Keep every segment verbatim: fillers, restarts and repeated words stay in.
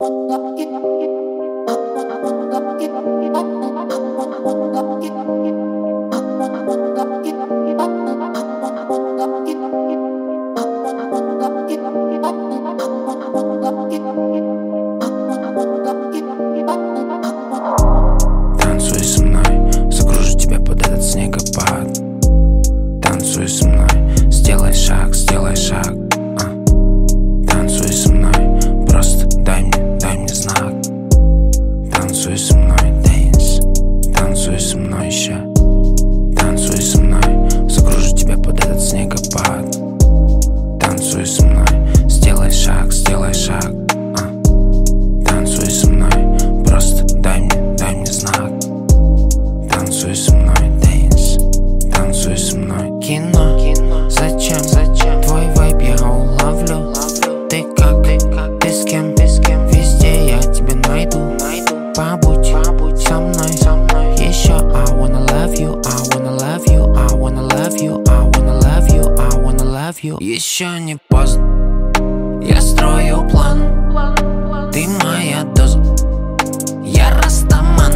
Танцуй со мной, загружу тебя под этот снегопад. Танцуй со мной, сделай шаг, сделай шаг. а. Танцуй со мной, просто дай мне, дай мне знак. Танцуй со мной, dance. Танцуй со мной еще. Танцуй со мной, загружу тебя под этот снегопад. Танцуй со мной, сделай шаг, сделай шаг. а. Танцуй со мной, просто дай мне, дай мне знак. Танцуй со мной, dance. Танцуй со мной. Кино, Кино. Зачем? Зачем? Твой вайб я уловлю. Ты как? Ты как? Ты с кем? Ты с кем? Везде я тебя найду. найду. Побудь, Побудь со мной, со мной. Еще I wanna love you, I wanna love you, I wanna love you, I wanna love you, I wanna love you. Еще не поздно, я строю план. Ты моя доза, я растаман.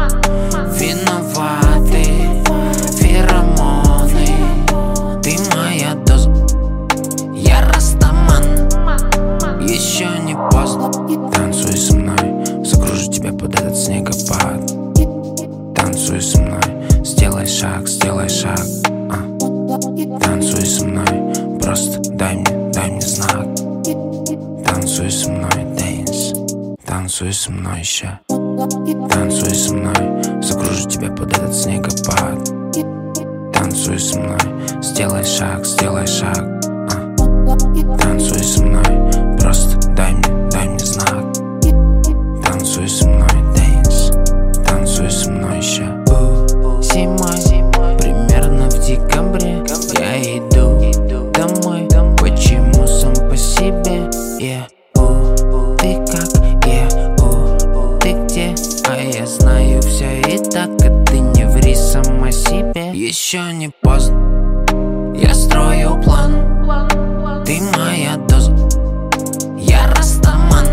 Виноваты феромоны. Ты моя доза, я растаман. Еще не поздно. Танцуй со мной, загружу тебя под этот снегопад. Танцуй со мной, сделай шаг, сделай шаг. а. Танцуй со мной, просто дай мне, дай мне знак. Танцуй со мной, dance. Танцуй со мной еще. Танцуй со мной, загружу тебя под этот снегопад. Танцуй со мной, сделай шаг, сделай шаг. а. Танцуй со мной, просто дай мне, дай мне знак. Танцуй со мной, dance. Танцуй со мной еще. Зимой, примерно в декабре, я иду домой. Почему сам по себе? Yeah. Ты как? Yeah. Ты где? А я знаю все и так, а ты не ври сама себе. Еще не поздно, я строю план. Ты моя доза, я растаман.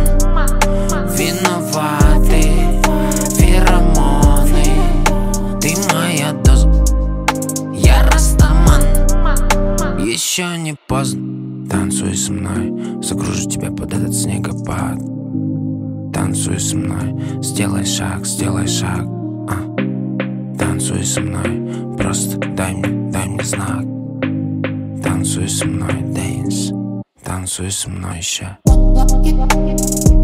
Виноваты феромоны. Ты моя доза, я растаман. Еще не поздно. Танцуй со мной, загружу тебя под этот снегопад. Танцуй со мной, сделай шаг, сделай шаг. а. Танцуй со мной, просто дай мне, дай мне знак. Танцуй со мной, dance. Танцуй со мной еще.